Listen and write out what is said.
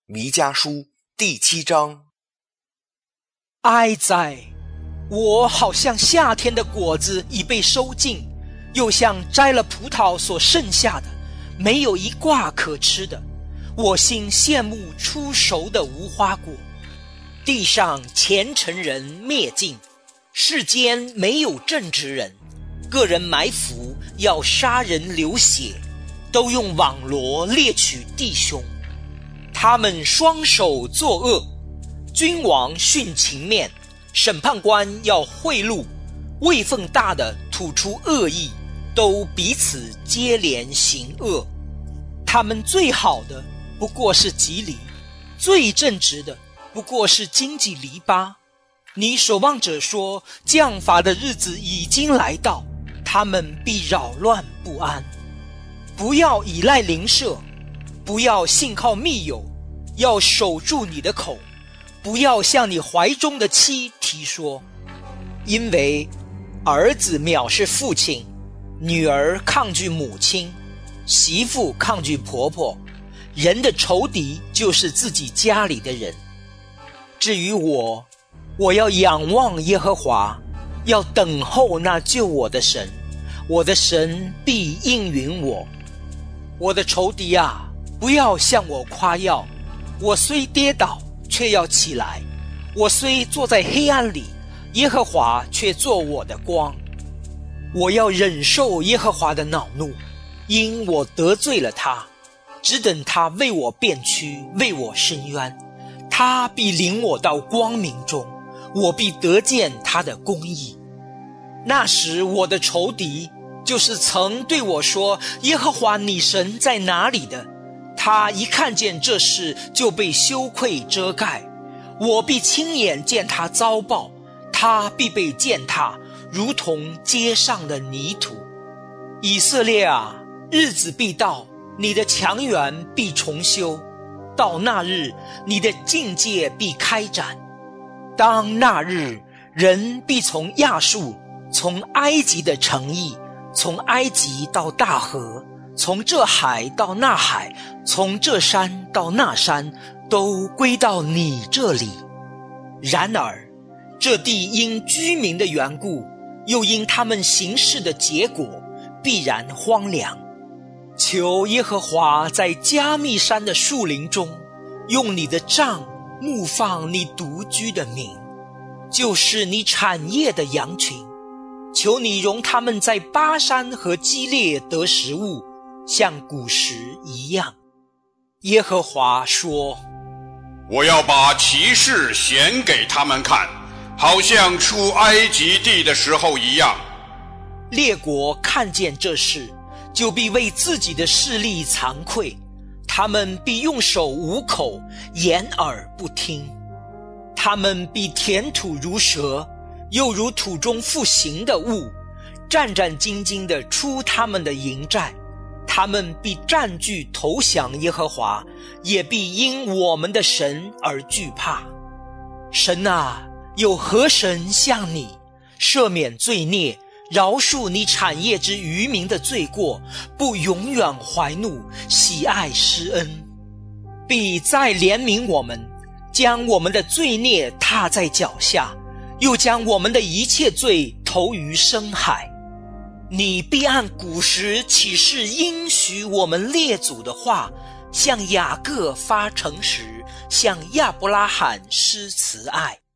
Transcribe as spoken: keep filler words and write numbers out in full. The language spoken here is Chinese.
弥迦书第七章。 哀哉！我好像夏天的果子已被收尽，又像摘了葡萄所剩下的，没有一挂可吃的。我心羡慕初熟的无花果。地上虔诚人灭尽，世间没有正直人。个人埋伏，要杀人流血，都用网罗猎取弟兄。他们双手作恶，君王徇情面，审判官要贿赂，位分大的吐出恶意，都彼此接连行恶。他们最好的不过是吉藜，最正直的不过是荆棘篱笆。你守望者说，降罚的日子已经来到，他们必扰乱不安。不要依赖邻舍，不要信靠密友，要守住你的口，不要向你怀中的妻提说。因为儿子藐视父亲，女儿抗拒母亲，媳妇抗拒婆婆，人的仇敌就是自己家里的人。至于我，我要仰望耶和华，要等候那救我的神，我的神必应允我。我的仇敌啊，不要向我夸耀，我虽跌倒，却要起来；我虽坐在黑暗里，耶和华却做我的光。我要忍受耶和华的恼怒，因我得罪了他，只等他为我辩屈，为我伸冤。他必领我到光明中，我必得见他的公义。那时我的仇敌，就是曾对我说耶和华你神在哪里的，他一看见这事，就被羞愧遮盖。我必亲眼见他遭报，他必被践踏，如同街上的泥土。以色列啊，日子必到，你的强援必重修，到那日，你的境界必开展。当那日，人必从亚述，从埃及的城邑，从埃及到大河，从这海到那海，从这山到那山，都归到你这里。然而这地因居民的缘故，又因他们行事的结果，必然荒凉。求耶和华在加密山的树林中，用你的杖牧放你独居的民，就是你产业的羊群。求你容他们在巴山和基列得食物，像古时一样。耶和华说， 我要把奇事显给他们看，好像出埃及地的时候一样。 列国看见这事，就必为自己的势力惭愧，他们必用手捂口，掩耳不听。他们必填土如蛇，又如土中复行的物，战战兢兢地出他们的营寨。他们必占据投降耶和华，也必因我们的神而惧怕。神啊，有何神像你，赦免罪孽，饶恕你产业之渔民的罪过，不永远怀怒，喜爱施恩，必再怜悯我们，将我们的罪孽踏在脚下，又将我们的一切罪投于深海。你必按古时启示应许我们列祖的话，向雅各发诚实，向亚伯拉罕施慈爱。